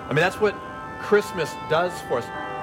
I mean, that's what Christmas does for us.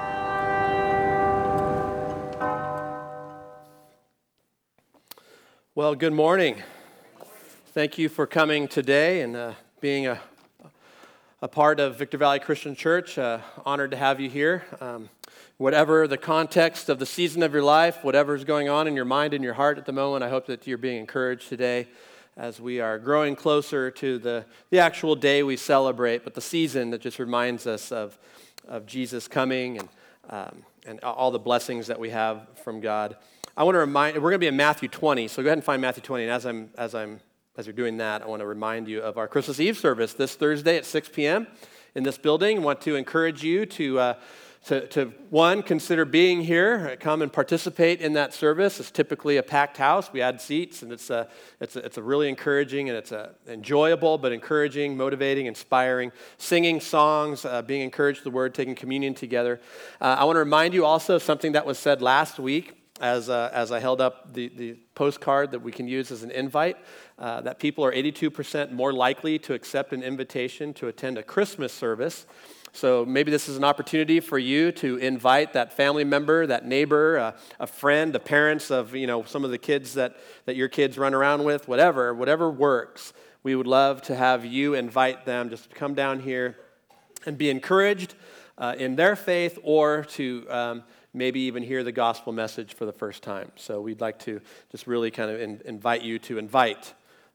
Well, good morning. Thank you for coming today and being a part of Victor Valley Christian Church. Honored to have you here. Whatever the context of the season of your life, whatever is going on in your mind and your heart at the moment, I hope that you're being encouraged today as we are growing closer to the actual day we celebrate, but the season that just reminds us of Jesus coming and all the blessings that we have from God. I want to remind, we're going to be in Matthew 20, so go ahead and find Matthew 20, and as you're doing that, I want to remind you of our Christmas Eve service this Thursday at 6 p.m. in this building. I want to encourage you to one, consider being here. Come and participate in that service. It's typically a packed house. We add seats, and it's a really encouraging, and it's enjoyable, but encouraging, motivating, inspiring, singing songs, being encouraged with the Word, taking communion together. I want to remind you also of something that was said last week as I held up the postcard that we can use as an invite, that people are 82% more likely to accept an invitation to attend a Christmas service. So maybe this is an opportunity for you to invite that family member, that neighbor, a friend, the parents of some of the kids that your kids run around with, whatever works. We would love to have you invite them just to come down here and be encouraged in their faith, or to maybe even hear the gospel message for the first time. So we'd like to just really kind of invite you to invite.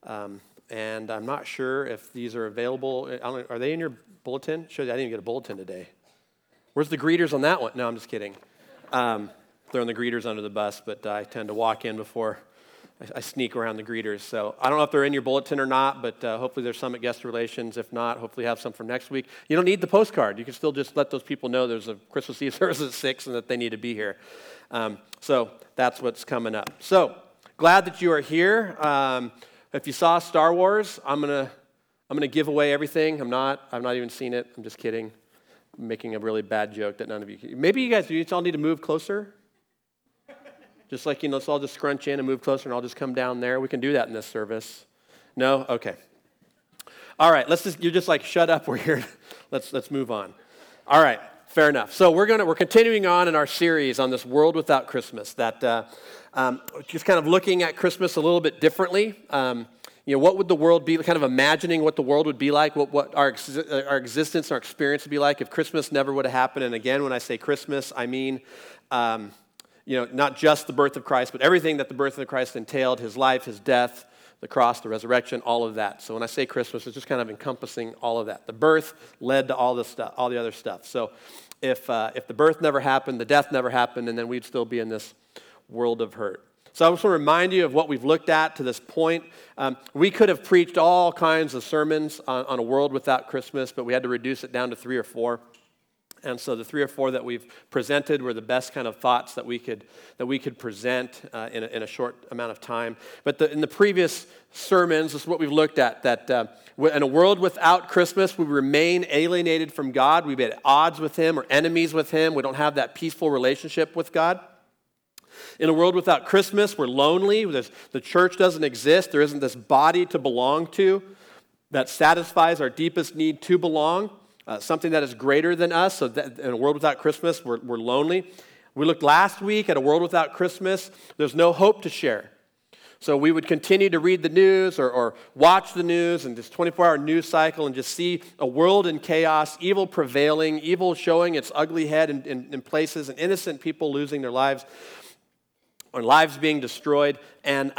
And I'm not sure if these are available. Are they in your bulletin? Shows you I didn't even get a bulletin today. Where's the greeters on that one? No, I'm just kidding. Throwing the greeters under the bus, but I tend to walk in before I sneak around the greeters. So I don't know if they're in your bulletin or not, but hopefully there's some at guest relations. If not, hopefully have some for next week. You don't need the postcard. You can still just let those people know there's a Christmas Eve service at 6 and that they need to be here. So that's what's coming up. So glad that you are here. If you saw Star Wars, I'm gonna give away everything. I've not even seen it. I'm just kidding. I'm making a really bad joke that none of you. Maybe you all need to move closer. Just like, let's all just scrunch in and move closer, and I'll just come down there. We can do that in this service. No? Okay. All right, you're just like, shut up, we're here. Let's move on. All right, fair enough. So we're continuing on in our series on this world without Christmas, that just kind of looking at Christmas a little bit differently. What would the world be, kind of imagining what the world would be like, what our existence, our experience would be like if Christmas never would have happened. And again, when I say Christmas, I mean not just the birth of Christ, but everything that the birth of Christ entailed, his life, his death, the cross, the resurrection, all of that. So when I say Christmas, it's just kind of encompassing all of that. The birth led to all the other stuff. So if the birth never happened, the death never happened, and then we'd still be in this world of hurt. So I just want to remind you of what we've looked at to this point. We could have preached all kinds of sermons on a world without Christmas, but we had to reduce it down to 3 or 4. And so the 3 or 4 that we've presented were the best kind of thoughts that we could present in a short amount of time. But in the previous sermons, this is what we've looked at, that in a world without Christmas, we remain alienated from God. We've been at odds with him or enemies with him. We don't have that peaceful relationship with God. In a world without Christmas, we're lonely. The church doesn't exist. There isn't this body to belong to that satisfies our deepest need to belong. Something that is greater than us. So that in a world without Christmas, we're lonely. We looked last week at a world without Christmas. There's no hope to share. So we would continue to read the news or watch the news and this 24-hour news cycle and just see a world in chaos, evil prevailing, evil showing its ugly head in places, and innocent people losing their lives or lives being destroyed. And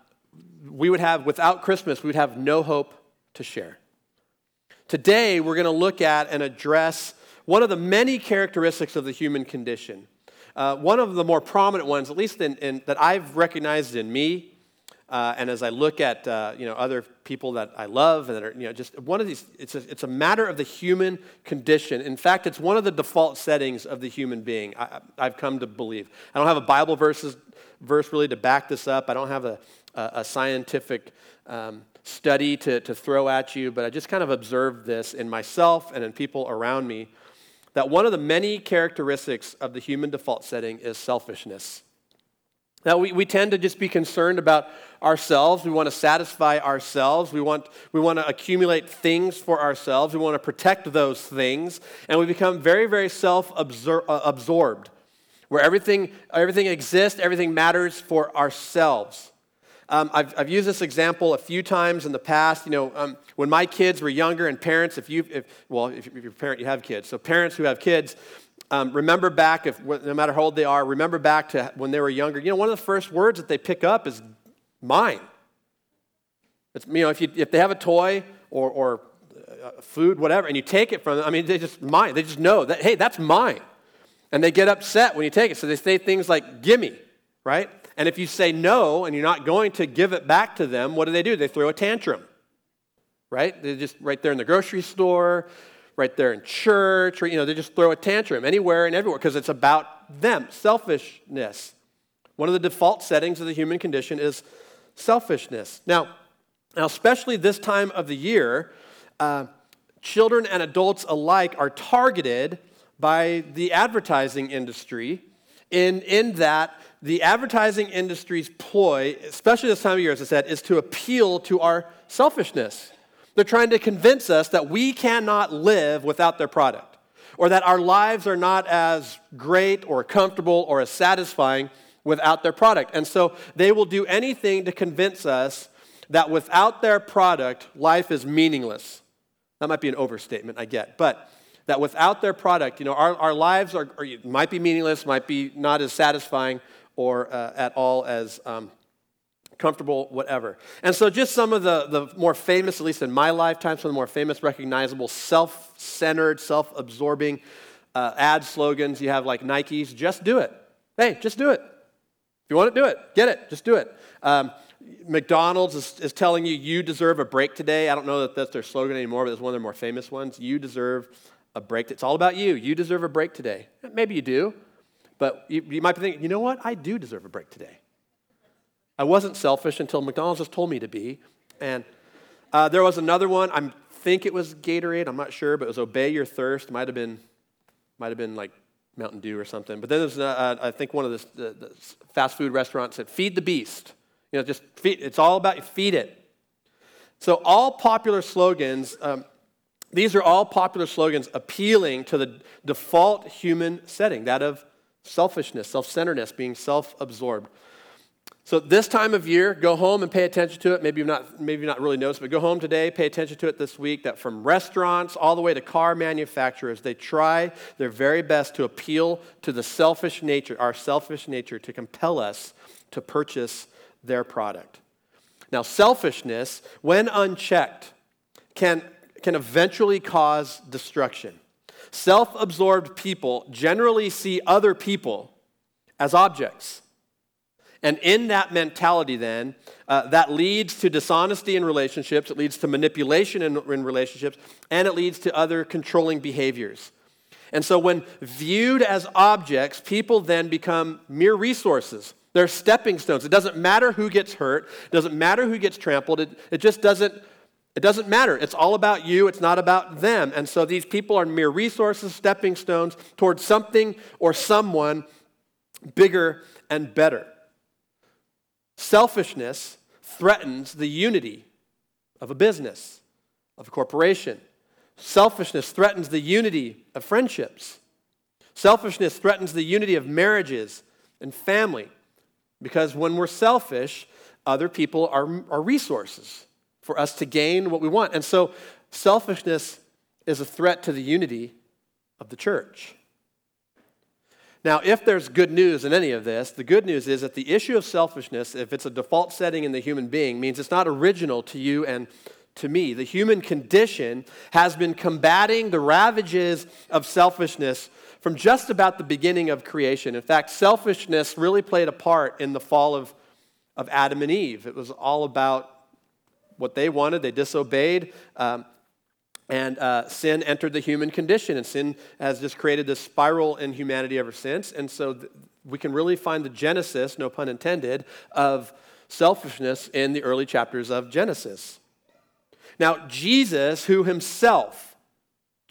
without Christmas, we would have no hope to share. Today, we're going to look at and address one of the many characteristics of the human condition. One of the more prominent ones, at least that I've recognized in me, and as I look at other people that I love, and that are just one of these. It's a matter of the human condition. In fact, it's one of the default settings of the human being. I've come to believe. I don't have a Bible verse really to back this up. I don't have a scientific study to throw at you, but I just kind of observed this in myself and in people around me, that one of the many characteristics of the human default setting is selfishness. Now, we tend to just be concerned about ourselves. We want to satisfy ourselves. We want to accumulate things for ourselves. We want to protect those things. And we become very, very self-absorbed, where everything exists, everything matters for ourselves. I've used this example a few times in the past. When my kids were younger, and parents, if you're a parent, you have kids. So parents who have kids, remember back, no matter how old they are, remember back to when they were younger. One of the first words that they pick up is mine. It's, if they have a toy or food, whatever, and you take it from them, they just know that, hey, that's mine. And they get upset when you take it. So they say things like, gimme, right? And if you say no and you're not going to give it back to them, what do? They throw a tantrum, right? They're just right there in the grocery store, right there in church, or, they just throw a tantrum anywhere and everywhere because it's about them, selfishness. One of the default settings of the human condition is selfishness. Now, especially this time of the year, children and adults alike are targeted by the advertising industry in that the advertising industry's ploy, especially this time of year, as I said, is to appeal to our selfishness. They're trying to convince us that we cannot live without their product, or that our lives are not as great or comfortable or as satisfying without their product. And so they will do anything to convince us that without their product, life is meaningless. That might be an overstatement, I get, but that without their product, our lives might be meaningless, might be not as satisfying or at all as comfortable, whatever. And so just some of the more famous, at least in my lifetime, some of the more famous, recognizable, self-centered, self-absorbing ad slogans you have, like Nike's, just do it. Hey, just do it. If you want to do it, get it, just do it. McDonald's is telling you deserve a break today. I don't know that that's their slogan anymore, but it's one of their more famous ones. You deserve a break. It's all about you. You deserve a break today. Maybe you do, but you might be thinking, you know what? I do deserve a break today. I wasn't selfish until McDonald's just told me to be. And there was another one. I think it was Gatorade. I'm not sure, but it was Obey Your Thirst. Might have been like Mountain Dew or something. But then there's I think one of the fast food restaurants said, "Feed the beast." Just feed. It's all about you. Feed it. So all popular slogans. These are all popular slogans appealing to the default human setting, that of selfishness, self-centeredness, being self-absorbed. So this time of year, go home and pay attention to it. Maybe you've not really noticed, but go home today, pay attention to it this week, that from restaurants all the way to car manufacturers, they try their very best to appeal to the selfish nature, our selfish nature, to compel us to purchase their product. Now, selfishness, when unchecked, can eventually cause destruction. Self-absorbed people generally see other people as objects. And in that mentality then, that leads to dishonesty in relationships, it leads to manipulation in relationships, and it leads to other controlling behaviors. And so when viewed as objects, people then become mere resources. They're stepping stones. It doesn't matter who gets hurt. It doesn't matter who gets trampled. It just doesn't matter. It's all about you. It's not about them. And so these people are mere resources, stepping stones towards something or someone bigger and better. Selfishness threatens the unity of a business, of a corporation. Selfishness threatens the unity of friendships. Selfishness threatens the unity of marriages and family. Because when we're selfish, other people are resources for us to gain what we want. And so selfishness is a threat to the unity of the church. Now, if there's good news in any of this, the good news is that the issue of selfishness, if it's a default setting in the human being, means it's not original to you and to me. The human condition has been combating the ravages of selfishness from just about the beginning of creation. In fact, selfishness really played a part in the fall of Adam and Eve. It was all about what they wanted. They disobeyed, and sin entered the human condition, and sin has just created this spiral in humanity ever since. And so we can really find the genesis, no pun intended, of selfishness in the early chapters of Genesis. Now, Jesus, who himself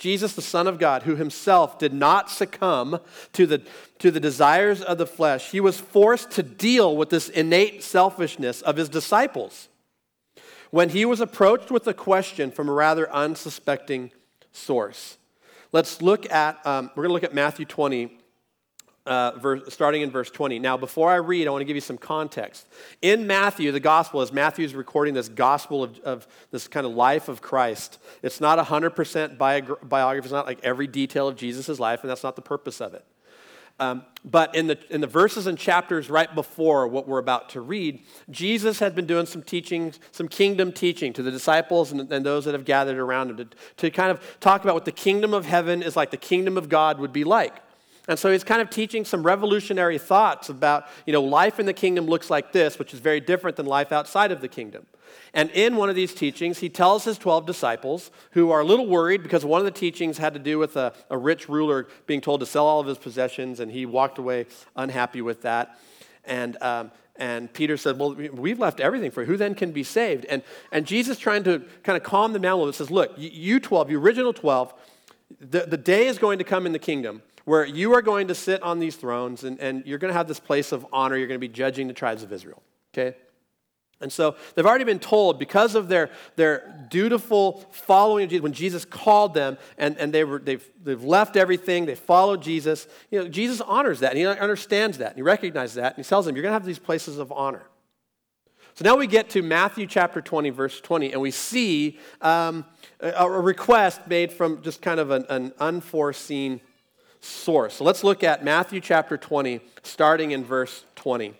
Jesus, the Son of God, who himself did not succumb to the desires of the flesh, he was forced to deal with this innate selfishness of his disciples when he was approached with a question from a rather unsuspecting source. Let's look at, we're going to look at Matthew 20, starting in verse 20. Now, before I read, I want to give you some context. In Matthew, the gospel, as Matthew's recording this gospel of this kind of life of Christ, it's not 100% biography. It's not like every detail of Jesus' life, and that's not the purpose of it. But in the verses and chapters right before what we're about to read, Jesus had been doing some teaching, some kingdom teaching to the disciples and those that have gathered around him to kind of talk about what the kingdom of heaven is like, the kingdom of God would be like. And so he's kind of teaching some revolutionary thoughts about, life in the kingdom looks like this, which is very different than life outside of the kingdom. And in one of these teachings, he tells his 12 disciples, who are a little worried because one of the teachings had to do with a rich ruler being told to sell all of his possessions, and he walked away unhappy with that. And Peter said, well, we've left everything for you. Who then can be saved? And Jesus, trying to kind of calm them down a little bit, says, look, you 12, you original 12, the day is going to come in the kingdom where you are going to sit on these thrones, and you're going to have this place of honor. You're going to be judging the tribes of Israel, okay? And so they've already been told, because of their dutiful following of Jesus, when Jesus called them, and they've left everything, they followed Jesus. Jesus honors that, and he understands that, and he recognizes that, and he tells them, you're going to have these places of honor. So now we get to Matthew chapter 20, verse 20, and we see a request made from just kind of an unforeseen source. So let's look at Matthew chapter 20, starting in verse 20.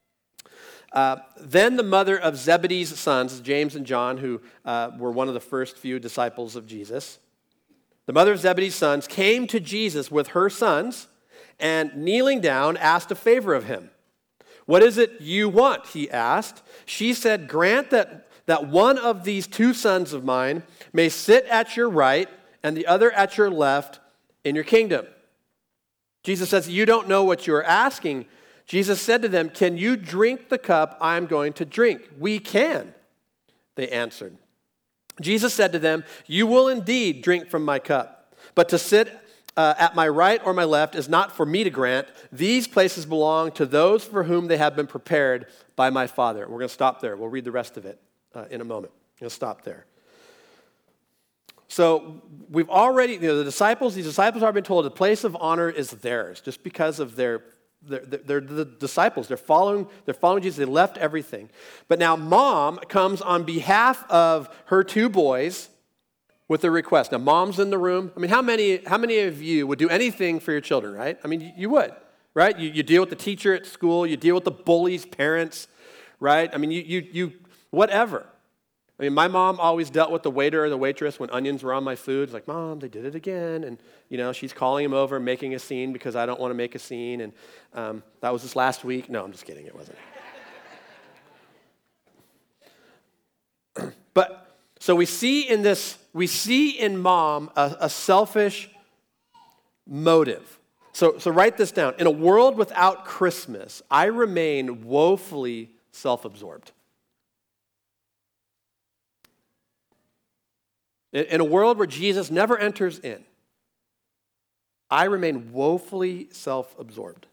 Then the mother of Zebedee's sons, James and John, who were one of the first few disciples of Jesus, the mother of Zebedee's sons came to Jesus with her sons and, kneeling down, asked a favor of him. What is it you want? He asked. She said, grant that one of these two sons of mine may sit at your right and the other at your left in your kingdom. Jesus says, you don't know what you're asking. Jesus said to them, can you drink the cup I'm going to drink? We can, they answered. Jesus said to them, you will indeed drink from my cup, but to sit at my right or my left is not for me to grant. These places belong to those for whom they have been prepared by my Father. We're going to stop there. We'll read the rest of it in a moment. We'll stop there. So we've already, these disciples have been told the place of honor is theirs just because of they're the disciples. They're following Jesus. They left everything. But now mom comes on behalf of her two boys with a request. Now mom's in the room. I mean, how many of you would do anything for your children, right? I mean, you would, right? You deal with the teacher at school. You deal with the bully's parents, right? I mean, you whatever. I mean, my mom always dealt with the waiter or the waitress when onions were on my food. It's like, Mom, they did it again. And, she's calling him over and making a scene because I don't want to make a scene. And that was this last week. No, I'm just kidding. It wasn't. But so we see in mom a selfish motive. So write this down. In a world without Christmas, I remain woefully self-absorbed. In a world where Jesus never enters in, I remain woefully self-absorbed.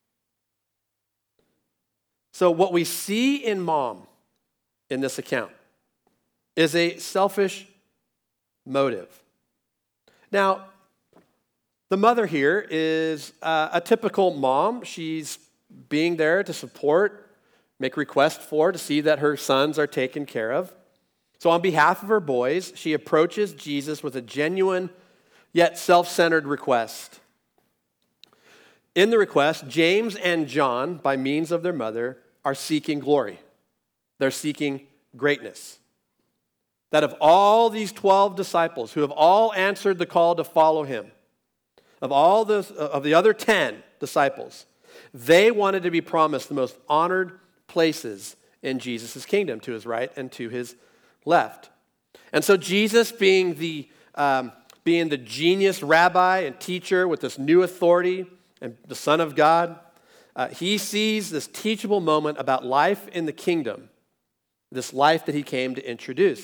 So what we see in mom in this account is a selfish motive. Now, the mother here is a typical mom. She's being there to support, make requests for, to see that her sons are taken care of. So on behalf of her boys, she approaches Jesus with a genuine yet self-centered request. In the request, James and John, by means of their mother, are seeking glory. They're seeking greatness. That of all these 12 disciples who have all answered the call to follow him, of the other 10 disciples, they wanted to be promised the most honored places in Jesus' kingdom, to his right and to his left. And so Jesus, being the genius rabbi and teacher with this new authority and the Son of God, he sees this teachable moment about life in the kingdom, this life that he came to introduce.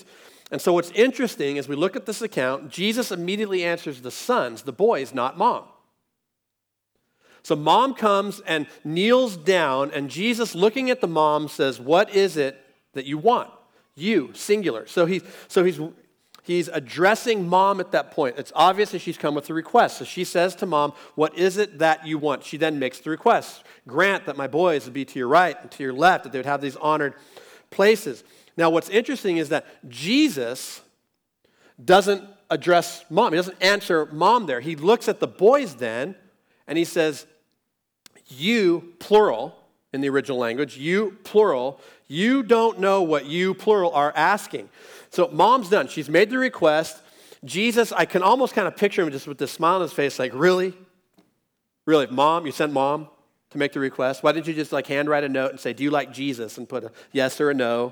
And so what's interesting as we look at this account, Jesus immediately answers the sons, the boys, not mom. So mom comes and kneels down, and Jesus, looking at the mom, says, "What is it that you want?" You, singular. So he's addressing mom at that point. It's obvious that she's come with a request. So she says to mom, "What is it that you want?" She then makes the request. "Grant that my boys would be to your right and to your left, that they would have these honored places." Now, what's interesting is that Jesus doesn't address mom. He doesn't answer mom there. He looks at the boys then, and he says, "You," plural, in the original language, "you," plural, "you don't know what you," plural, are asking. So mom's done. She's made the request. Jesus, I can almost kind of picture him just with this smile on his face, like, really? Really, mom, you sent mom to make the request? Why didn't you just handwrite a note and say, "Do you like Jesus?" and put a yes or a no,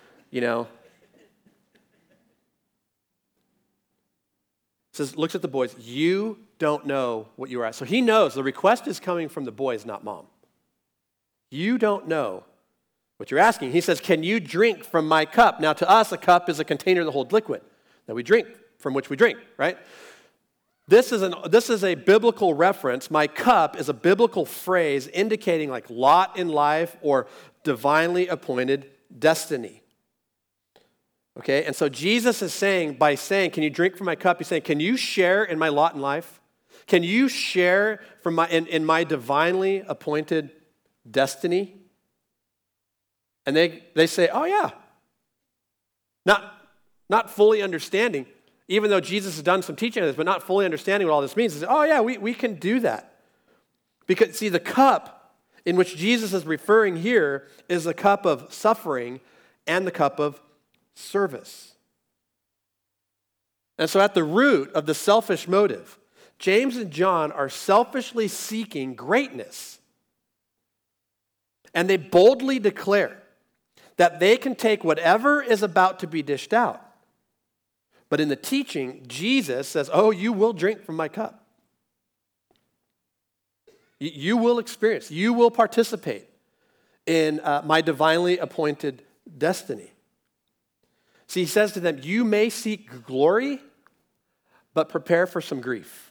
Says, looks at the boys, "You don't know what you are asking." So he knows the request is coming from the boys, not mom. You don't know what you're asking. He says, "Can you drink from my cup?" Now, to us, a cup is a container that holds liquid that we drink, from which we drink, right? This is a biblical reference. My cup is a biblical phrase indicating lot in life or divinely appointed destiny. Okay, and so Jesus is saying, by saying, "Can you drink from my cup?" He's saying, "Can you share in my lot in life? Can you share from in my divinely appointed destiny?" And they say, "Oh yeah." Not fully understanding, even though Jesus has done some teaching on this, but not fully understanding what all this means. They say, "Oh yeah, we can do that." Because see, the cup in which Jesus is referring here is the cup of suffering and the cup of service. And so at the root of the selfish motive, James and John are selfishly seeking greatness. And they boldly declare that they can take whatever is about to be dished out. But in the teaching, Jesus says, "Oh, you will drink from my cup. You will experience, you will participate in my divinely appointed destiny." See, he says to them, "You may seek glory, but prepare for some grief."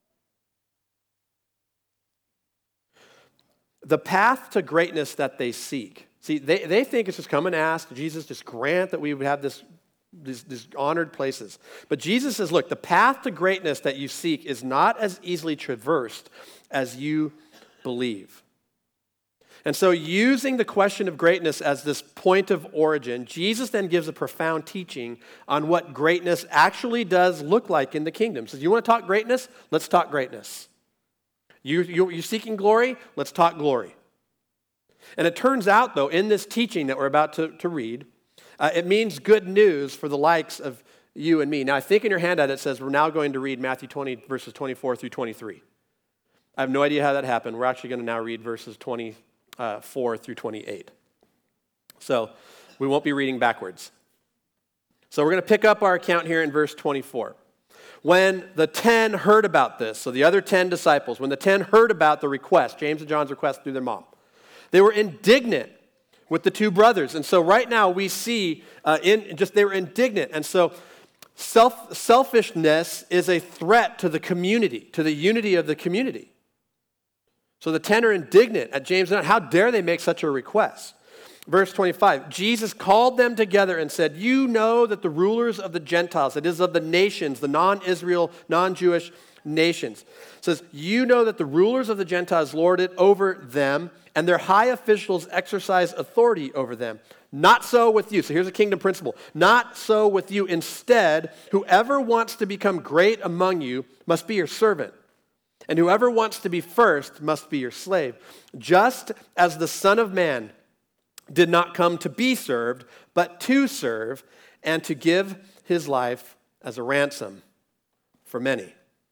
The path to greatness that they seek. See, they think it's just come and ask, Jesus, just grant that we would have these honored places. But Jesus says, look, the path to greatness that you seek is not as easily traversed as you believe. And so using the question of greatness as this point of origin, Jesus then gives a profound teaching on what greatness actually does look like in the kingdom. So you want to talk greatness? Let's talk greatness. You're seeking glory? Let's talk glory. And it turns out, though, in this teaching that we're about to read, it means good news for the likes of you and me. Now, I think in your handout it says we're now going to read Matthew 20, verses 24 through 23. I have no idea how that happened. We're actually going to now read verses 24 through 28. So we won't be reading backwards. So we're going to pick up our account here in verse 24. When the 10 heard about this, so the other 10 disciples, when the 10 heard about the request, James and John's request through their mom, they were indignant with the two brothers. And so right now we see they were indignant. And so selfishness is a threat to the community, to the unity of the community. So the 10 are indignant at James and John. How dare they make such a request? Verse 25, Jesus called them together and said, "You know that the rulers of the Gentiles, that is of the nations, the non-Israel, non-Jewish nations," says, "You know that the rulers of the Gentiles lord it over them, and their high officials exercise authority over them. Not so with you." So here's a kingdom principle. "Not so with you. Instead, whoever wants to become great among you must be your servant. And whoever wants to be first must be your slave. Just as the Son of Man did not come to be served, but to serve, and to give his life as a ransom for many."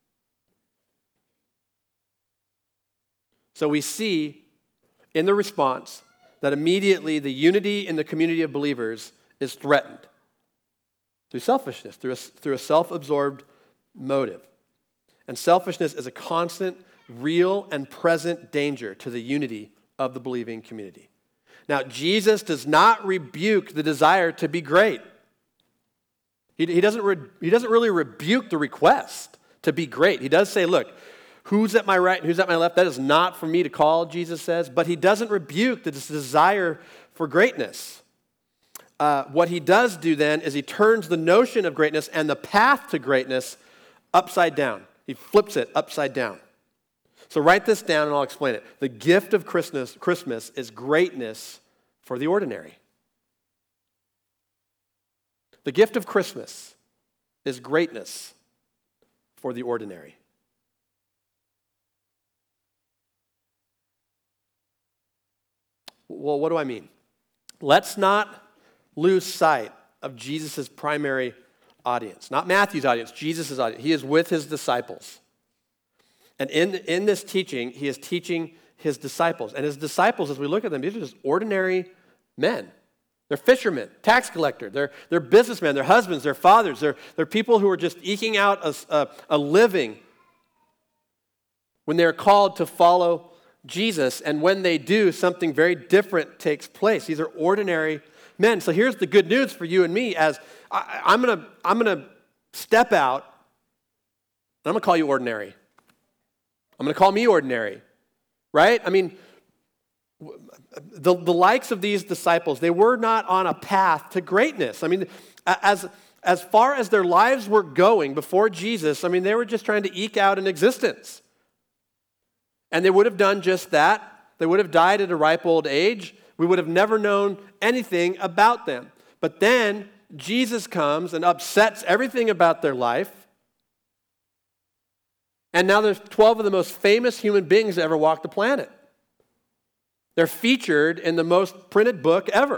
So we see in the response that immediately the unity in the community of believers is threatened through selfishness, through a self-absorbed motive. And selfishness is a constant, real, and present danger to the unity of the believing community. Now, Jesus does not rebuke the desire to be great. He doesn't really rebuke the request to be great. He does say, look, who's at my right and who's at my left? That is not for me to call, Jesus says. But he doesn't rebuke this desire for greatness. What he does do then is he turns the notion of greatness and the path to greatness upside down. He flips it upside down. So write this down and I'll explain it. The gift of Christmas is greatness for the ordinary. The gift of Christmas is greatness for the ordinary. Well, what do I mean? Let's not lose sight of Jesus' primary audience. Not Matthew's audience, Jesus' audience. He is with his disciples. And in this teaching, he is teaching his disciples. And his disciples, as we look at them, these are just ordinary men. They're fishermen, tax collectors, they're businessmen, they're husbands, they're fathers, they're people who are just eking out a living when they're called to follow Jesus. And when they do, something very different takes place. These are ordinary men. So here's the good news for you and me as I'm gonna step out and I'm gonna call you ordinary. I'm gonna call me ordinary, right? I mean, the likes of these disciples, they were not on a path to greatness. I mean, as far as their lives were going before Jesus, I mean, they were just trying to eke out an existence. And they would have done just that. They would have died at a ripe old age. We would have never known anything about them. But then Jesus comes and upsets everything about their life. And now there's 12 of the most famous human beings that ever walked the planet. They're featured in the most printed book ever.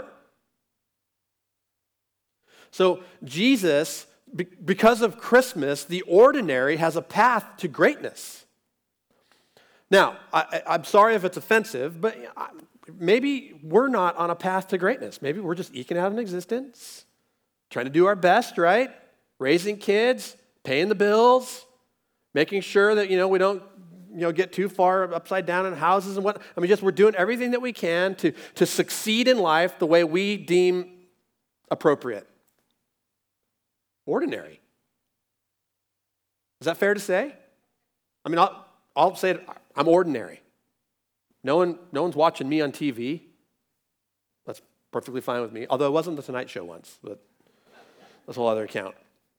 So Jesus, because of Christmas, the ordinary has a path to greatness. Now, I'm sorry if it's offensive, but maybe we're not on a path to greatness. Maybe we're just eking out an existence, trying to do our best, right? Raising kids, paying the bills, making sure that, we don't, get too far upside down in houses and what. I mean, we're doing everything that we can to succeed in life the way we deem appropriate. Ordinary. Is that fair to say? I mean, I'll say it, I'm ordinary. No one's watching me on TV. That's perfectly fine with me. Although it wasn't the Tonight Show once, but that's a whole other account.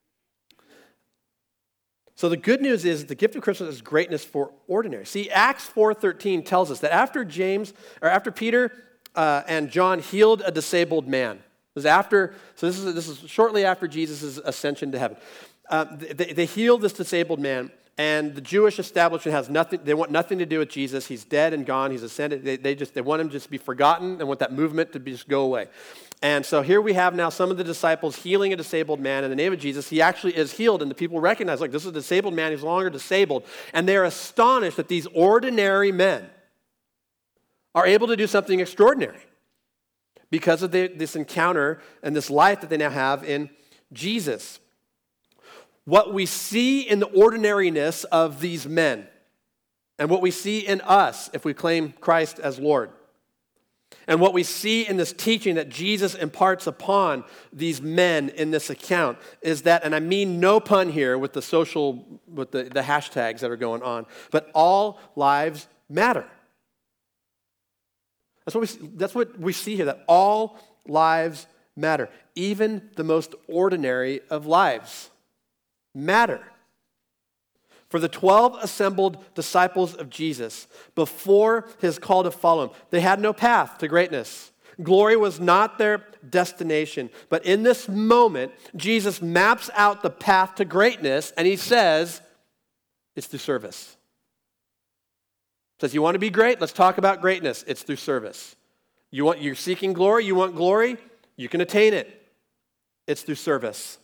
So the good news is the gift of Christmas is greatness for ordinary. See, Acts 4:13 tells us that after Peter and John healed a disabled man. This is shortly after Jesus' ascension to heaven. They healed this disabled man. And the Jewish establishment has nothing, they want nothing to do with Jesus. He's dead and gone. He's ascended. They want him just to be forgotten and want that movement to just go away. And so here we have now some of the disciples healing a disabled man in the name of Jesus. He actually is healed, and the people recognize, this is a disabled man. He's no longer disabled. And they're astonished that these ordinary men are able to do something extraordinary because of this encounter and this life that they now have in Jesus. What we see in the ordinariness of these men and what we see in us if we claim Christ as Lord and what we see in this teaching that Jesus imparts upon these men in this account is that, and I mean no pun here with the hashtags that are going on, but all lives matter. That's what we see here, that all lives matter, even the most ordinary of lives matter. For the 12 assembled disciples of Jesus, before his call to follow him, they had no path to greatness. Glory was not their destination. But in this moment, Jesus maps out the path to greatness, and he says, it's through service. He says, you want to be great? Let's talk about greatness. It's through service. You're seeking glory? You want glory? You can attain it. It's through service.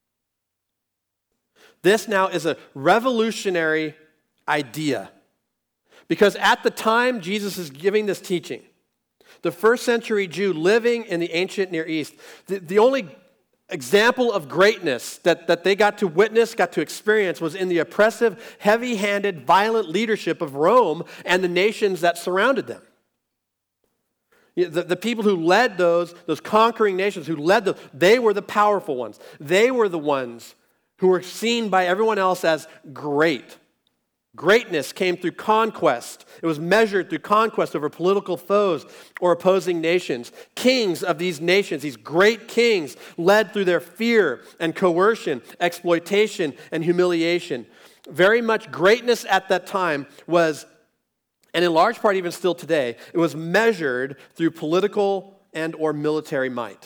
This now is a revolutionary idea. Because at the time Jesus is giving this teaching, the first century Jew living in the ancient Near East, the only example of greatness that they got to witness, got to experience, was in the oppressive, heavy-handed, violent leadership of Rome and the nations that surrounded them. The people who led those conquering nations, who led them, they were the powerful ones. They were the ones who were seen by everyone else as great. Greatness came through conquest. It was measured through conquest over political foes or opposing nations. Kings of these nations, these great kings, led through their fear and coercion, exploitation and humiliation. Very much greatness at that time was, and in large part even still today, it was measured through political and or military might.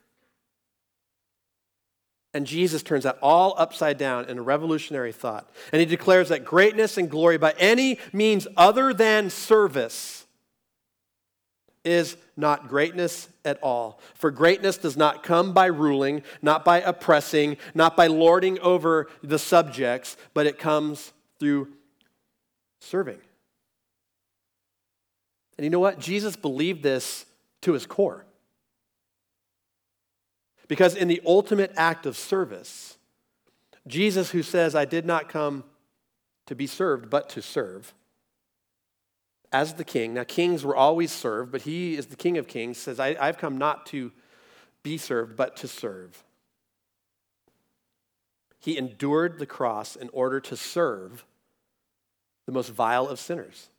And Jesus turns that all upside down in a revolutionary thought. And he declares that greatness and glory by any means other than service is not greatness at all. For greatness does not come by ruling, not by oppressing, not by lording over the subjects, but it comes through serving. And you know what? Jesus believed this to his core. Because in the ultimate act of service, Jesus, who says, I did not come to be served, but to serve, as the king. Now, kings were always served, but he is the King of Kings, says, I've come not to be served, but to serve. He endured the cross in order to serve the most vile of sinners.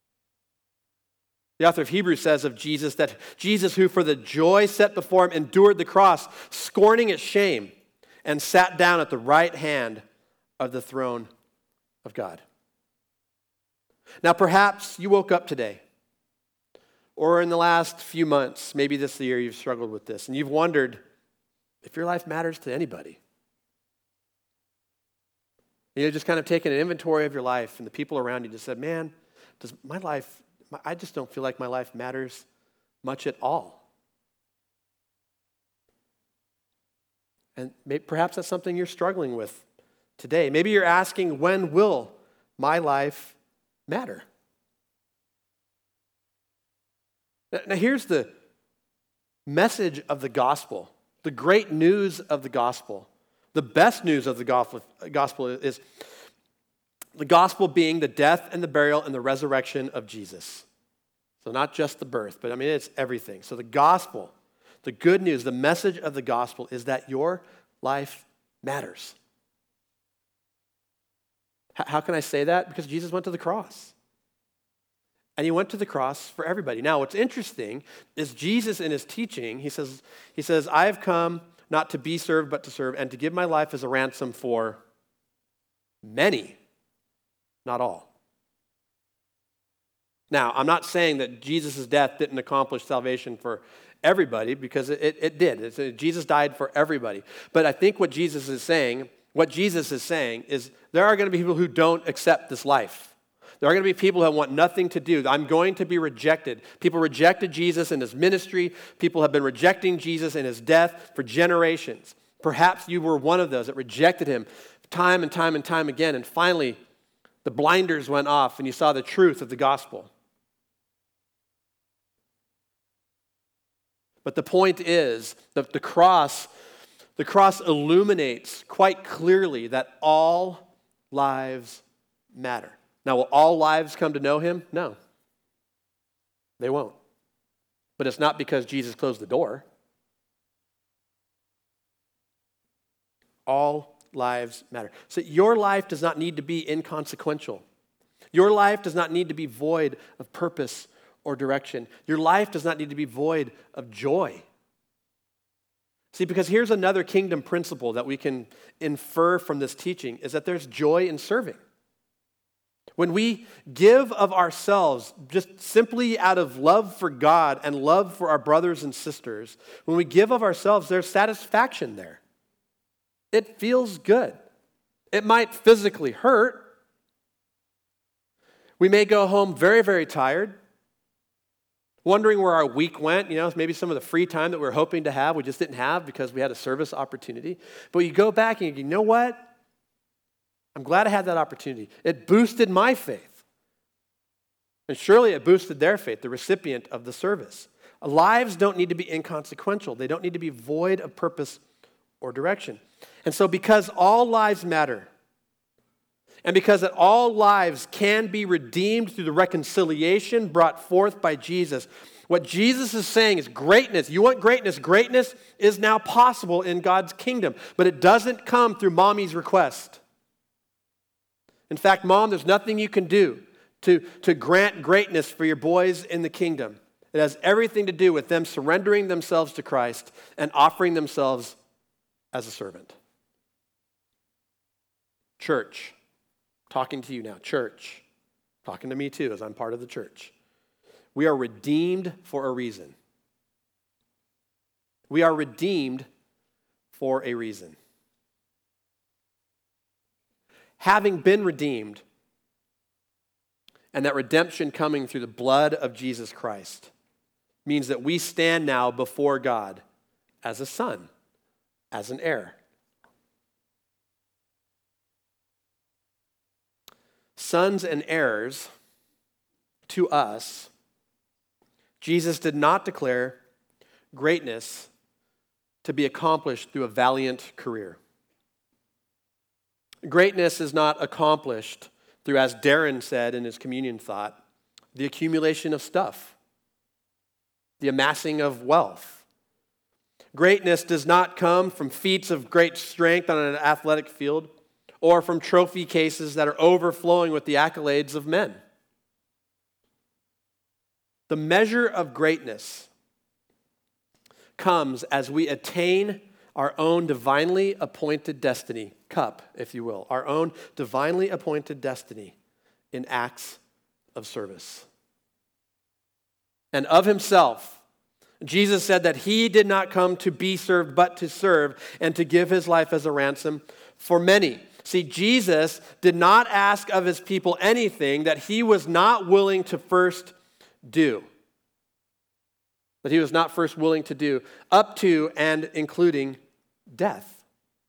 The author of Hebrews says of Jesus that Jesus, who for the joy set before him endured the cross, scorning its shame, and sat down at the right hand of the throne of God. Now, perhaps you woke up today, or in the last few months, maybe this year you've struggled with this, and you've wondered if your life matters to anybody. You've just kind of taken an inventory of your life, and the people around you just said, man, does my life, I just don't feel like my life matters much at all. And perhaps that's something you're struggling with today. Maybe you're asking, when will my life matter? Now here's the message of the gospel, the great news of the gospel. The best news of the gospel is the gospel being the death and the burial and the resurrection of Jesus. So not just the birth, but it's everything. So the gospel, the good news, the message of the gospel is that your life matters. How can I say that? Because Jesus went to the cross. And he went to the cross for everybody. Now, what's interesting is Jesus in his teaching, he says, I have come not to be served, but to serve, and to give my life as a ransom for many, not all. Now, I'm not saying that Jesus' death didn't accomplish salvation for everybody, because it did. Jesus died for everybody. But I think what Jesus is saying is there are going to be people who don't accept this life. There are going to be people who want nothing to do. I'm going to be rejected. People rejected Jesus in his ministry. People have been rejecting Jesus in his death for generations. Perhaps you were one of those that rejected him time and time and time again. And finally, the blinders went off and you saw the truth of the gospel. But the point is that the cross illuminates quite clearly that all lives matter. Now, will all lives come to know him? No. They won't. But it's not because Jesus closed the door. All lives matter. So your life does not need to be inconsequential. Your life does not need to be void of purpose or direction. Your life does not need to be void of joy. See, because here's another kingdom principle that we can infer from this teaching, is that there's joy in serving. When we give of ourselves just simply out of love for God and love for our brothers and sisters, when we give of ourselves, there's satisfaction there. It feels good. It might physically hurt. We may go home very, very tired, wondering where our week went. Maybe some of the free time that we were hoping to have, we just didn't have because we had a service opportunity. But you go back and you know what? I'm glad I had that opportunity. It boosted my faith. And surely it boosted their faith, the recipient of the service. Lives don't need to be inconsequential. They don't need to be void of purpose or direction. And so because all lives matter, and because that all lives can be redeemed through the reconciliation brought forth by Jesus. What Jesus is saying is greatness. You want greatness? Greatness is now possible in God's kingdom, but it doesn't come through mommy's request. In fact, mom, there's nothing you can do to grant greatness for your boys in the kingdom. It has everything to do with them surrendering themselves to Christ and offering themselves as a servant. Church, talking to you now. Church, talking to me too, as I'm part of the church. We are redeemed for a reason. We are redeemed for a reason. Having been redeemed, and that redemption coming through the blood of Jesus Christ, means that we stand now before God as a son, as an heir. Sons and heirs, to us, Jesus did not declare greatness to be accomplished through a valiant career. Greatness is not accomplished through, as Darren said in his communion thought, the accumulation of stuff, the amassing of wealth. Greatness does not come from feats of great strength on an athletic field or from trophy cases that are overflowing with the accolades of men. The measure of greatness comes as we attain our own divinely appointed destiny, cup, if you will, our own divinely appointed destiny in acts of service. And of himself, Jesus said that he did not come to be served, but to serve and to give his life as a ransom for many. See, Jesus did not ask of his people anything that he was not willing to first do. That he was not first willing to do, up to and including death.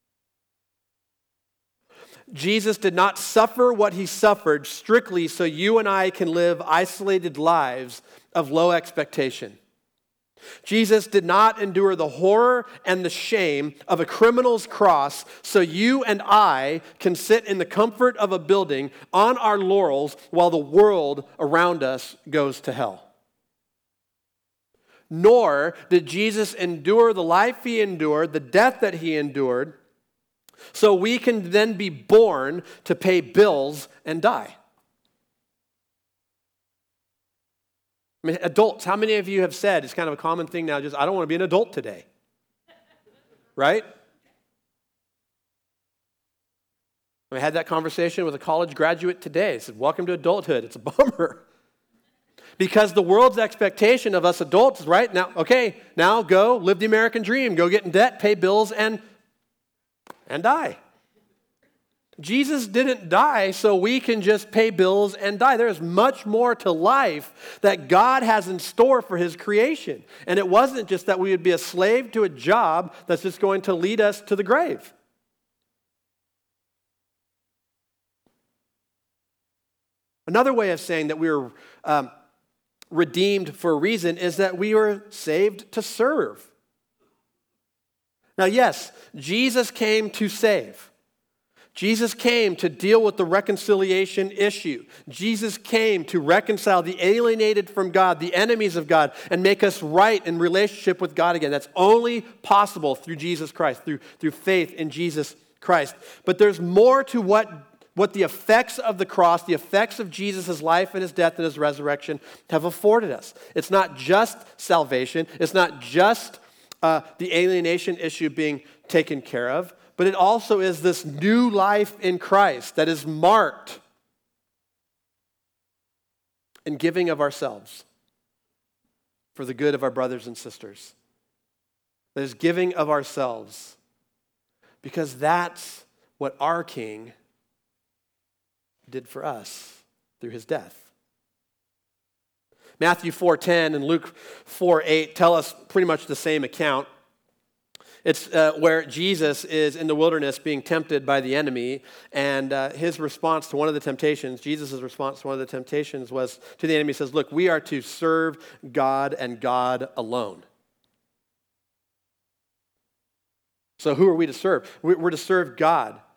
Jesus did not suffer what he suffered strictly so you and I can live isolated lives of low expectation. Jesus did not endure the horror and the shame of a criminal's cross so you and I can sit in the comfort of a building on our laurels while the world around us goes to hell. Nor did Jesus endure the life he endured, the death that he endured, so we can then be born to pay bills and die. I mean, adults, how many of you have said, it's kind of a common thing now, just, I don't want to be an adult today. Right? I had that conversation with a college graduate today. I said, welcome to adulthood. It's a bummer. Because the world's expectation of us adults is, right, now go, live the American dream, go get in debt, pay bills, and die. Jesus didn't die so we can just pay bills and die. There is much more to life that God has in store for his creation. And it wasn't just that we would be a slave to a job that's just going to lead us to the grave. Another way of saying that we were redeemed for a reason is that we were saved to serve. Now, yes, Jesus came to save. Jesus came to deal with the reconciliation issue. Jesus came to reconcile the alienated from God, the enemies of God, and make us right in relationship with God again. That's only possible through Jesus Christ, through faith in Jesus Christ. But there's more to what the effects of the cross, the effects of Jesus' life and his death and his resurrection have afforded us. It's not just salvation. It's not just the alienation issue being taken care of, but it also is this new life in Christ that is marked in giving of ourselves for the good of our brothers and sisters. That is giving of ourselves because that's what our King did for us through his death. Matthew 4:10 and Luke 4:8 tell us pretty much the same account. It's where Jesus is in the wilderness being tempted by the enemy, and his response to one of the temptations, Jesus' response to one of the temptations was to the enemy, he says, look, we are to serve God and God alone. So who are we to serve? We're to serve God.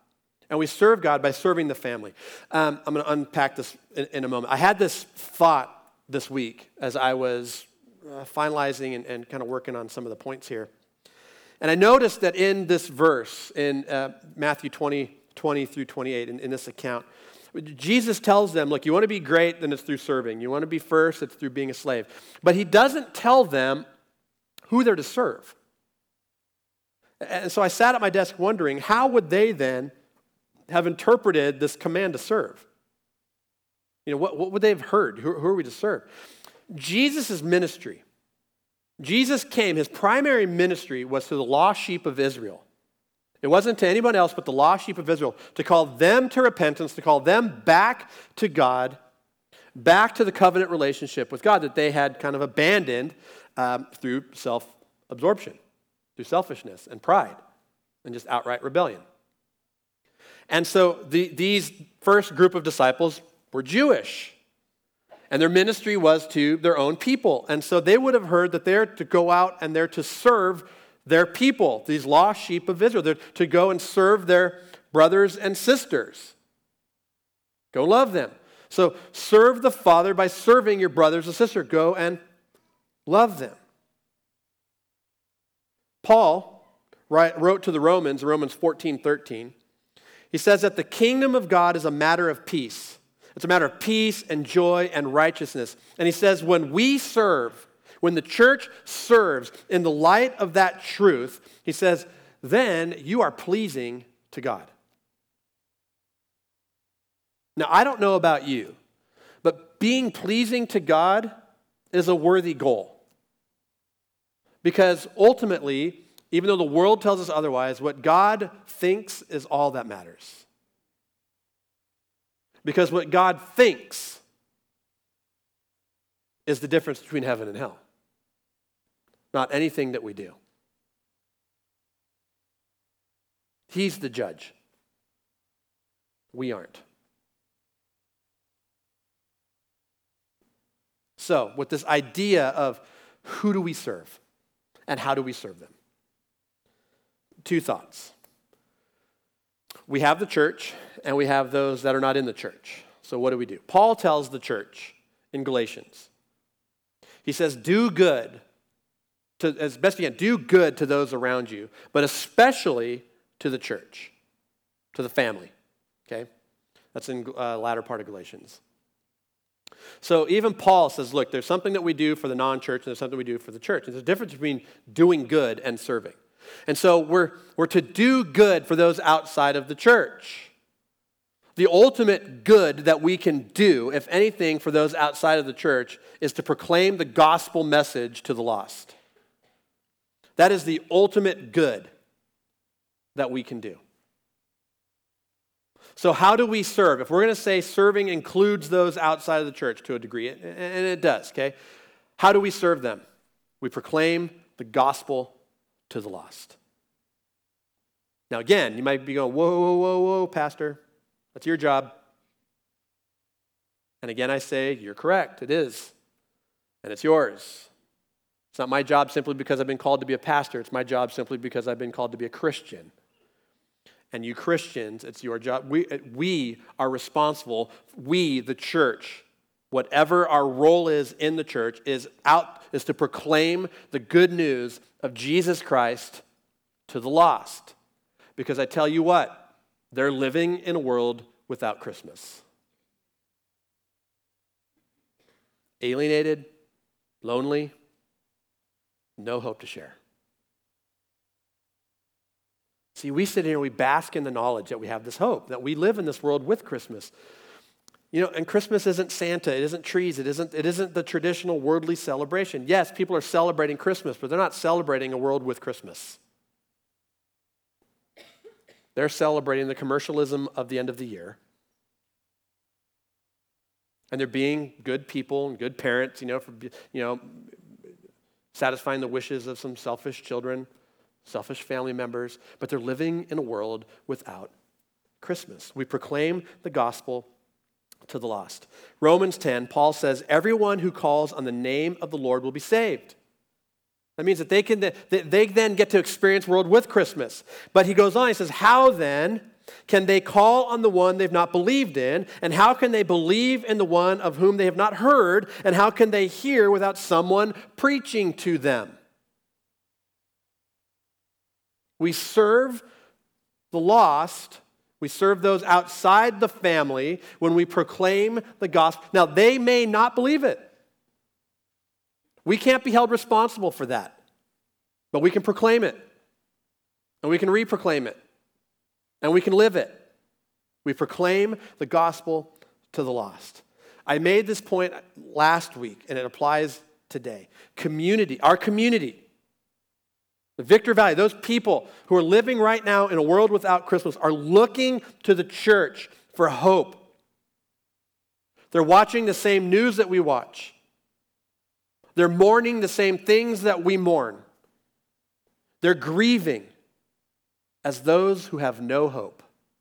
And we serve God by serving the family. I'm going to unpack this in a moment. I had this thought this week as I was finalizing and kind of working on some of the points here. And I noticed that in this verse, in Matthew 20 through 28, in this account, Jesus tells them, look, you want to be great, then it's through serving. You want to be first, it's through being a slave. But he doesn't tell them who they're to serve. And so I sat at my desk wondering, how would they then have interpreted this command to serve? You know, what would they have heard? Who are we to serve? Jesus' ministry. Jesus came, his primary ministry was to the lost sheep of Israel. It wasn't to anyone else but the lost sheep of Israel, to call them to repentance, to call them back to God, back to the covenant relationship with God that they had kind of abandoned through self-absorption, through selfishness and pride and just outright rebellion. And so these first group of disciples were Jewish, and their ministry was to their own people. And so they would have heard that they're to go out and they're to serve their people, these lost sheep of Israel. They're to go and serve their brothers and sisters. Go love them. So serve the Father by serving your brothers and sisters. Go and love them. Paul wrote to the Romans, Romans 14:13. He says that the kingdom of God is a matter of peace. It's a matter of peace and joy and righteousness. And he says when we serve, when the church serves in the light of that truth, he says, then you are pleasing to God. Now, I don't know about you, but being pleasing to God is a worthy goal. Because ultimately, even though the world tells us otherwise, what God thinks is all that matters. Because what God thinks is the difference between heaven and hell. Not anything that we do. He's the judge. We aren't. So, with this idea of who do we serve and how do we serve them? Two thoughts. We have the church and we have those that are not in the church. So what do? Paul tells the church in Galatians. He says, do good, as best you can, do good to those around you, but especially to the church, to the family. Okay? That's in the latter part of Galatians. So even Paul says, look, there's something that we do for the non-church and there's something we do for the church. There's a difference between doing good and serving. And so we're to do good for those outside of the church. The ultimate good that we can do, if anything, for those outside of the church is to proclaim the gospel message to the lost. That is the ultimate good that we can do. So how do we serve? If we're going to say serving includes those outside of the church to a degree, and it does, okay? How do we serve them? We proclaim the gospel to the lost. Now again, you might be going, whoa, Pastor. That's your job. And again, I say, you're correct. It is. And it's yours. It's not my job simply because I've been called to be a pastor. It's my job simply because I've been called to be a Christian. And you Christians, it's your job. We are responsible. We, the church, whatever our role is in the church, is to proclaim the good news of Jesus Christ to the lost. Because I tell you what, they're living in a world without Christmas. Alienated, lonely, no hope to share. See, we sit here and we bask in the knowledge that we have this hope, that we live in this world with Christmas. You know, and Christmas isn't Santa, it isn't trees, it isn't the traditional worldly celebration. Yes, people are celebrating Christmas, but they're not celebrating a world with Christmas. They're celebrating the commercialism of the end of the year. And they're being good people and good parents, satisfying the wishes of some selfish children, selfish family members, but they're living in a world without Christmas. We proclaim the gospel to the lost. Romans 10, Paul says, everyone who calls on the name of the Lord will be saved. That means that they then get to experience world with Christmas. But he goes on, he says, how then Can they call on the one they've not believed in? And how can they believe in the one of whom they have not heard? And how can they hear without someone preaching to them? We serve the lost. We serve those outside the family when we proclaim the gospel. Now, they may not believe it. We can't be held responsible for that. But we can proclaim it. And we can re-proclaim it. And we can live it. We proclaim the gospel to the lost. I made this point last week, and it applies today. Community, our community, the Victor Valley, those people who are living right now in a world without Christmas are looking to the church for hope. They're watching the same news that we watch. They're mourning the same things that we mourn. They're grieving as those who have no hope.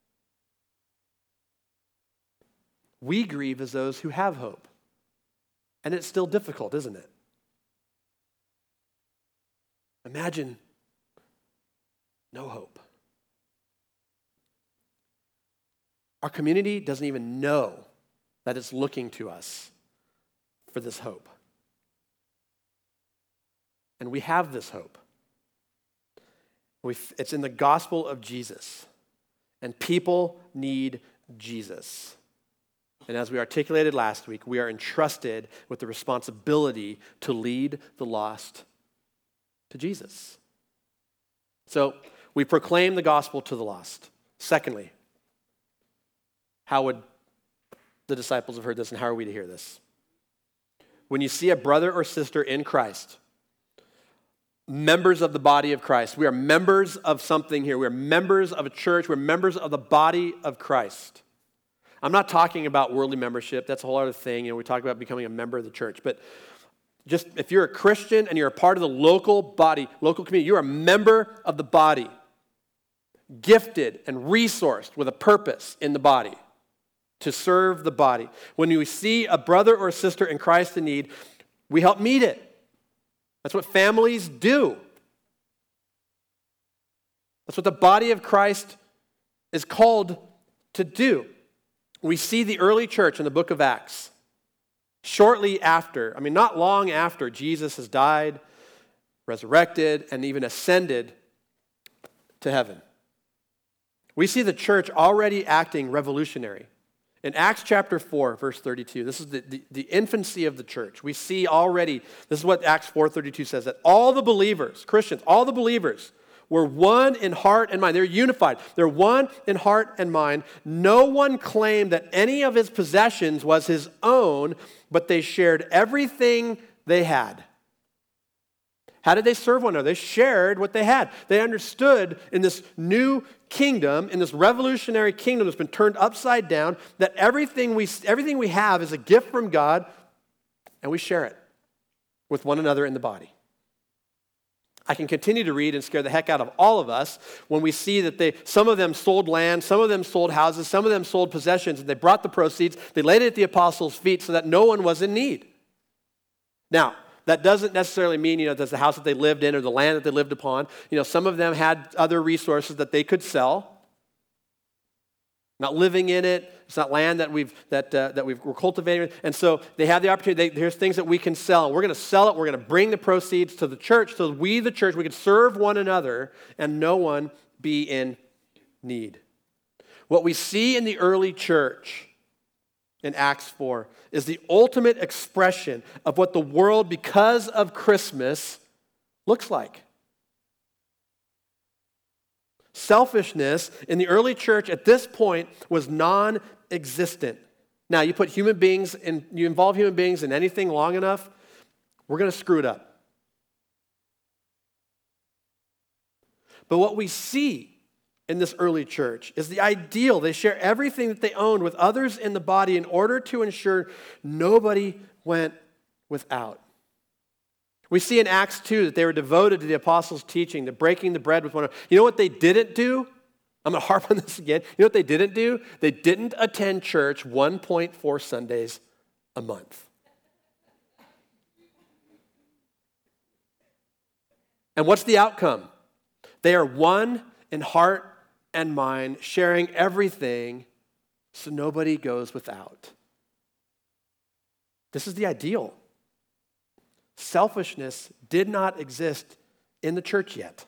We grieve as those who have hope. And it's still difficult, isn't it? Imagine no hope. Our community doesn't even know that it's looking to us for this hope. And we have this hope. It's in the gospel of Jesus. And people need Jesus. And as we articulated last week, we are entrusted with the responsibility to lead the lost to Jesus. So we proclaim the gospel to the lost. Secondly, how would the disciples have heard this, and how are we to hear this? When you see a brother or sister in Christ, members of the body of Christ. We are members of something here. We are members of a church. We're members of the body of Christ. I'm not talking about worldly membership. That's a whole other thing. We talk about becoming a member of the church. But just if you're a Christian and you're a part of the local body, local community, you're a member of the body, gifted and resourced with a purpose in the body to serve the body. When we see a brother or sister in Christ in need, we help meet it. That's what families do. That's what the body of Christ is called to do. We see the early church in the book of Acts. Shortly after, not long after Jesus has died, resurrected, and even ascended to heaven. We see the church already acting revolutionary. In Acts chapter 4, verse 32, this is the infancy of the church. We see already, this is what Acts 4:32 says, that all the believers, Christians, all the believers were one in heart and mind. They're unified. They're one in heart and mind. No one claimed that any of his possessions was his own, but they shared everything they had. How did they serve one another? They shared what they had. They understood in this new kingdom, in this revolutionary kingdom that's been turned upside down, that everything we have is a gift from God, and we share it with one another in the body. I can continue to read and scare the heck out of all of us when we see that some of them sold land, some of them sold houses, some of them sold possessions, and they brought the proceeds, they laid it at the apostles' feet so that no one was in need. Now, that doesn't necessarily mean, that's the house that they lived in or the land that they lived upon. Some of them had other resources that they could sell. Not living in it. It's not land that we're cultivating. And so they have the opportunity. There's things that we can sell. We're going to sell it. We're going to bring the proceeds to the church so we, the church, we can serve one another and no one be in need. What we see in the early church in Acts 4 is the ultimate expression of what the world, because of Christmas, looks like. Selfishness in the early church at this point was non-existent. Now, you involve human beings in anything long enough, we're going to screw it up. But what we see in this early church is the ideal. They share everything that they owned with others in the body in order to ensure nobody went without. We see in Acts 2 that they were devoted to the apostles' teaching, to breaking the bread with one another. You know what they didn't do? I'm going to harp on this again. You know what they didn't do? They didn't attend church 1.4 Sundays a month. And what's the outcome? They are one in heart and mine, sharing everything so nobody goes without. This is the ideal. Selfishness did not exist in the church yet.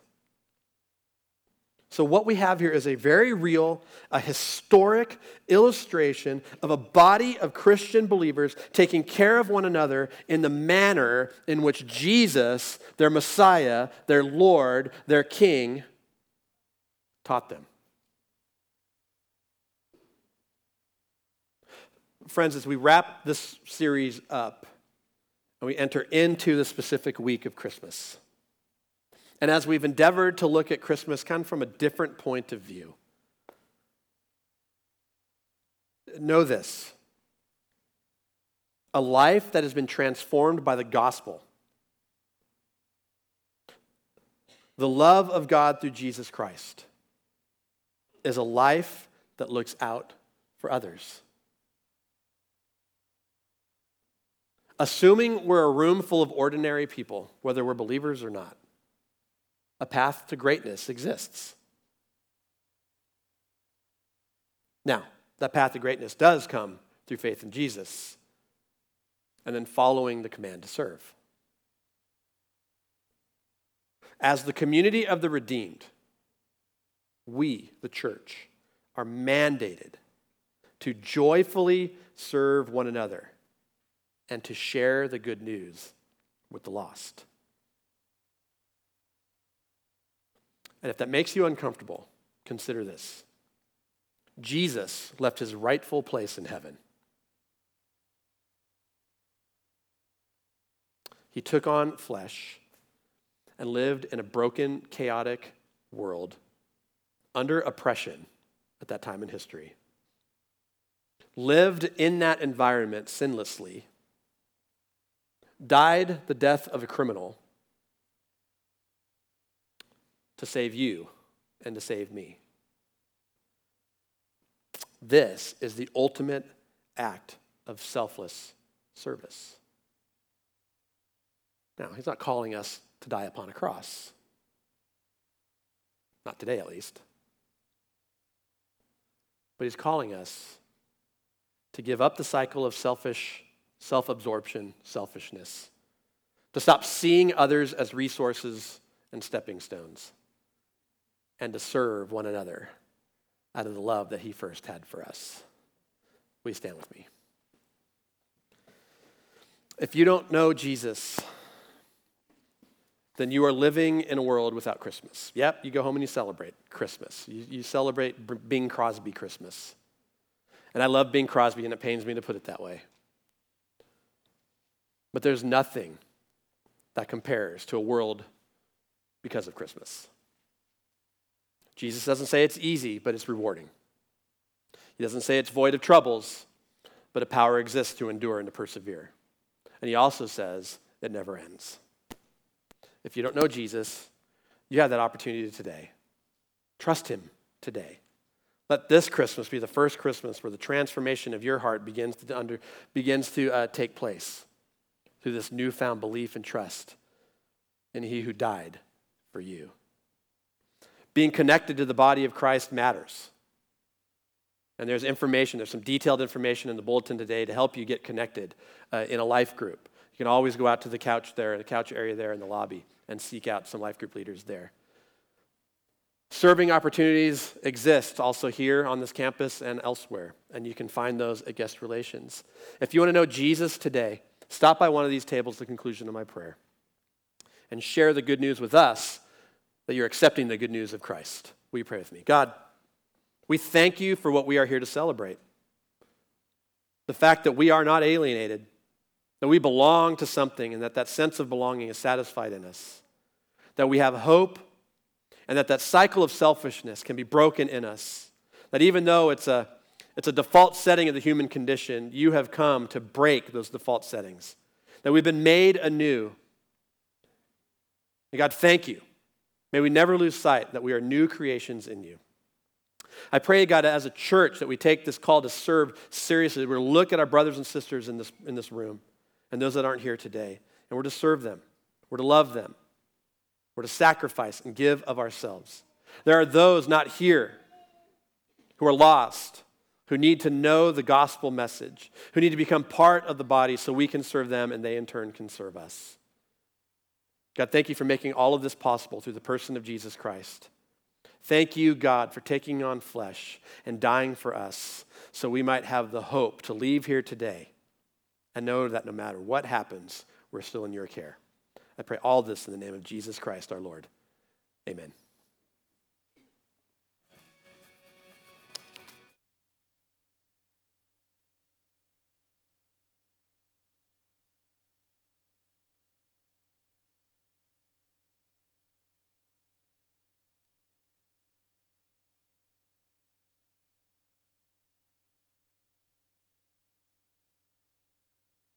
So what we have here is a very real, a historic illustration of a body of Christian believers taking care of one another in the manner in which Jesus, their Messiah, their Lord, their King, taught them. Friends, as we wrap this series up and we enter into the specific week of Christmas, and as we've endeavored to look at Christmas kind of from a different point of view, know this: a life that has been transformed by the gospel, the love of God through Jesus Christ, is a life that looks out for others. Assuming we're a room full of ordinary people, whether we're believers or not, a path to greatness exists. Now, that path to greatness does come through faith in Jesus and then following the command to serve. As the community of the redeemed, we, the church, are mandated to joyfully serve one another and to share the good news with the lost. And if that makes you uncomfortable, consider this: Jesus left his rightful place in heaven. He took on flesh and lived in a broken, chaotic world under oppression at that time in history. Lived in that environment sinlessly, died the death of a criminal to save you and to save me. This is the ultimate act of selfless service. Now, he's not calling us to die upon a cross. Not today, at least. But he's calling us to give up the cycle of self-absorption, selfishness, to stop seeing others as resources and stepping stones, and to serve one another out of the love that he first had for us. Will you stand with me? If you don't know Jesus, then you are living in a world without Christmas. Yep, you go home and you celebrate Christmas. You celebrate Bing Crosby Christmas. And I love Bing Crosby, and it pains me to put it that way. But there's nothing that compares to a world because of Christmas. Jesus doesn't say it's easy, but it's rewarding. He doesn't say it's void of troubles, but a power exists to endure and to persevere. And he also says it never ends. If you don't know Jesus, you have that opportunity today. Trust him today. Let this Christmas be the first Christmas where the transformation of your heart begins to take place through this newfound belief and trust in he who died for you. Being connected to the body of Christ matters. And there's some detailed information in the bulletin today to help you get connected in a life group. You can always go out to the couch area there in the lobby, and seek out some life group leaders there. Serving opportunities exist also here on this campus and elsewhere, and you can find those at Guest Relations. If you want to know Jesus today, stop by one of these tables at the conclusion of my prayer and share the good news with us that you're accepting the good news of Christ. Will you pray with me? God, we thank you for what we are here to celebrate. The fact that we are not alienated, that we belong to something, and that sense of belonging is satisfied in us. That we have hope, and that cycle of selfishness can be broken in us. That even though it's a default setting of the human condition, you have come to break those default settings. That we've been made anew. And God, thank you. May we never lose sight that we are new creations in you. I pray, God, as a church that we take this call to serve seriously. We're to look at our brothers and sisters in this room and those that aren't here today, and we're to serve them. We're to love them. We're to sacrifice and give of ourselves. There are those not here who are lost, who need to know the gospel message, who need to become part of the body so we can serve them and they in turn can serve us. God, thank you for making all of this possible through the person of Jesus Christ. Thank you, God, for taking on flesh and dying for us so we might have the hope to leave here today and know that no matter what happens, we're still in your care. I pray all this in the name of Jesus Christ, our Lord. Amen.